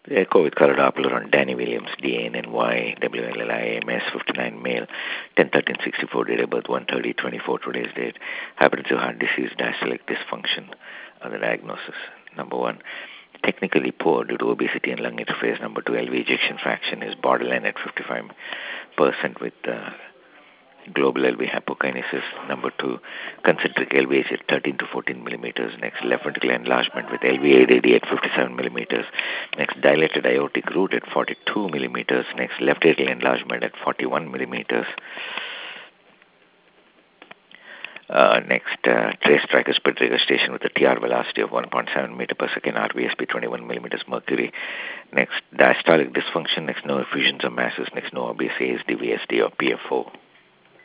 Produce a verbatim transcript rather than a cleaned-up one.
The echo with color Doppler on Danny Williams, D A N N Y, W L L I M S, fifty-nine male, ten thirteen sixty-four, date of birth one thirty twenty-four, today's date, hypertensive heart disease, diastolic dysfunction. Other diagnosis. Number one, technically poor due to obesity and lung interface. Number two, L V ejection fraction is borderline at fifty-five percent with uh, global L V hypokinesis. Number two, concentric L V H at thirteen to fourteen millimeters. Next, left ventricular enlargement with L V A D D at fifty-seven millimeters. Next, dilated aortic root at forty-two millimeters. Next, left atrial enlargement at forty-one millimeters. Uh, next, uh, trace tricuspid regurgitation with a T R velocity of one point seven meter per second, R V S P twenty-one millimeters mercury. Next, diastolic dysfunction. Next, no effusions or masses. Next, no obvious A S D, V S D, or P F O.